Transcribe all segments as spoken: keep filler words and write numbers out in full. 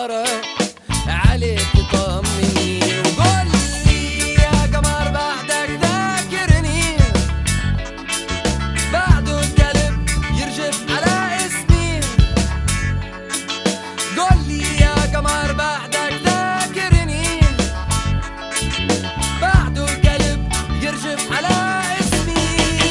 خبرك عليك طمني وقول لي يا قمر بعدك ذاكرني، بعده القلب يرجف على اسمي. قول لي يا قمر بعدك ذاكرني، بعده القلب يرجف على اسمي.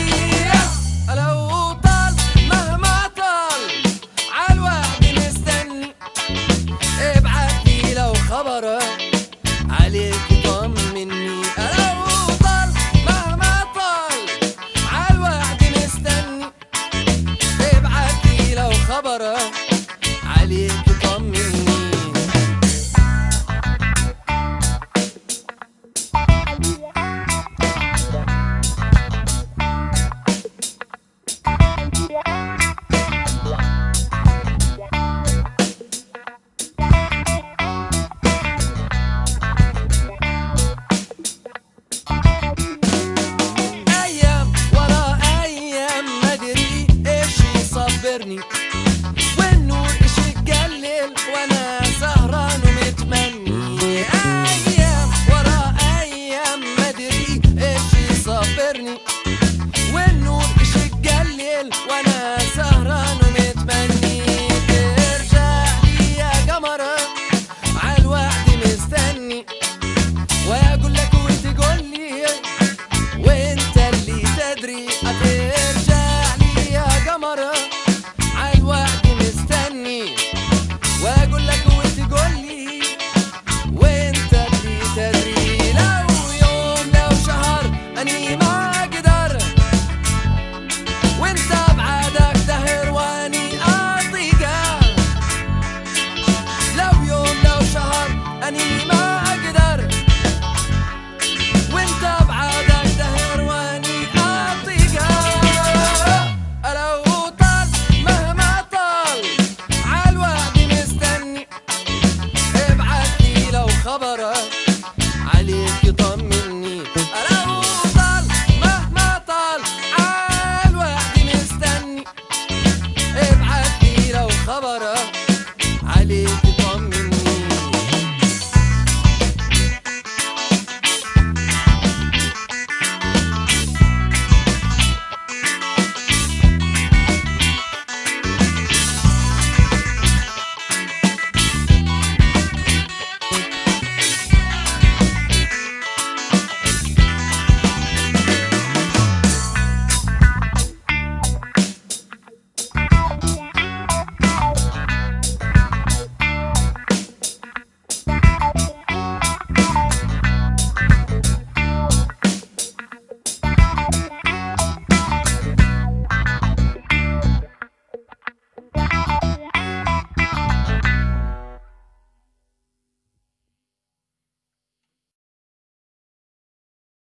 لو طال مهما طال عالوعد مستني، ابعت لي لو خبرك عليك طمني. لو طال مهما طال عالوعد مستني، ابعت لي لو خبرك عليك طمني. أيام ورا أيام مدري إيش يصبرني، والنور إيش يقلل وأنا